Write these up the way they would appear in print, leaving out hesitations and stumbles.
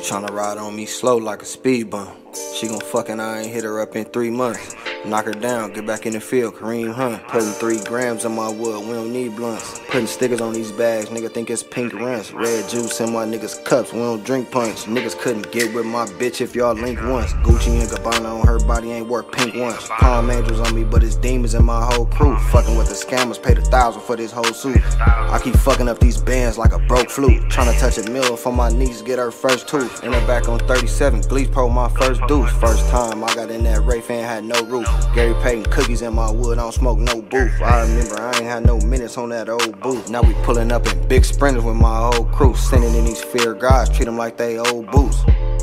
tryna ride on me slow like a speed bump. She gon' fucking I ain't hit her up in 3 months. Knock her down, get back in the field, Kareem Hunt. Putting 3 grams on my wood, we don't need blunts. Putting stickers on these bags, nigga think it's pink rinse. Red juice in my niggas cups, we don't drink punch. Niggas couldn't get with my bitch if y'all link once. Gucci and Gabbana on her body ain't worth pink once. Palm Angels on me, but it's demons in my whole crew. Fucking with the scammers, paid $1,000 for this whole suit. I keep fucking up these bands like a broke flute. Tryna touch a mill for my niece, get her first tooth. In her back on 37, Glees Pro my first deuce. First time I got in that Ray fan, had no roof. Gary Payton cookies in my wood, I don't smoke no booth. I remember I ain't had no minutes on that old booth. Now we pulling up in big sprinters with my whole crew. Sending in these fear guys, treat them like they old boots.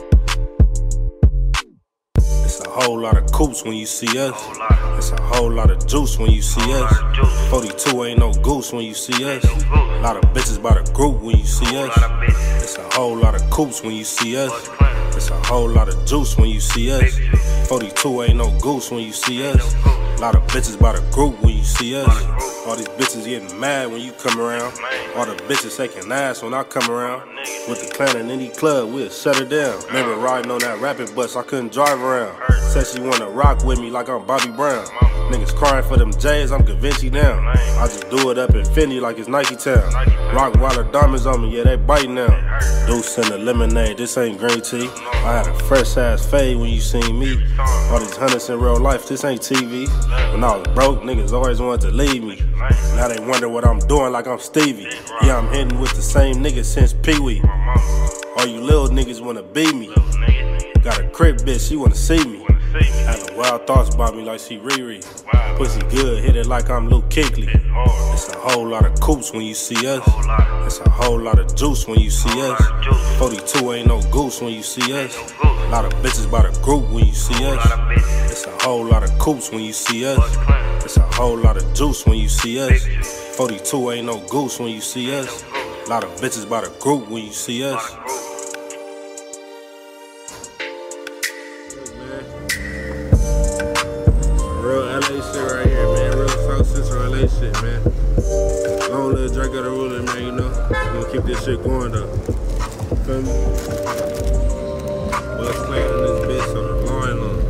It's a whole lot of coops when you see us. It's a whole lot of juice when you see us. 42 ain't no goose when you see us. A lot of bitches by the group when you see us. It's a whole lot of coops when you see us. It's a whole lot of juice when you see us. 42 ain't no goose when you see us. A lot of bitches by the group when you see us. All these bitches getting mad when you come around. All the bitches shaking ass when I come around. With the clan in any club, we'll shut it down. Remember riding on that rapid bus, I couldn't drive around. Said she wanna rock with me like I'm Bobby Brown. Niggas crying for them J's, I'm Gavinci down. I just do it up in Fendi like it's Nike Town. Rock Wilder diamonds on me, yeah, they biting now. Deuce in the lemonade, this ain't green tea. I had a fresh ass fade when you seen me. All these hundreds in real life, this ain't TV. When I was broke, niggas always wanted to leave me. Now they wonder what I'm doing like I'm Stevie. Yeah, I'm hitting with the same niggas since Pee-wee. All you little niggas wanna be me. Got a crib bitch, she wanna see me. Having wild thoughts about me like she Riri. Pussy good, hit it like I'm Luke Kuechly. It's a whole lot of coops when you see us. It's a whole lot of juice when you see us. 42 ain't no goose when you see us. A lot of bitches by the group when you see us. It's a whole lot of coops when you see us. It's a whole lot of juice when you see us. 42 ain't no goose when you see us. A lot of bitches by the group when you see us. Real LA shit right here, man. Real South Central LA shit, man. Long little Drake of the ruler, man, you know. We're gonna keep this shit going, though. Feel me? Buzz playing in this bitch on the line on.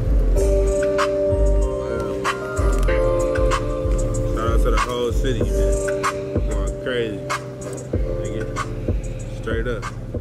Shout out to the whole city, man. Going crazy. Nigga. Straight up.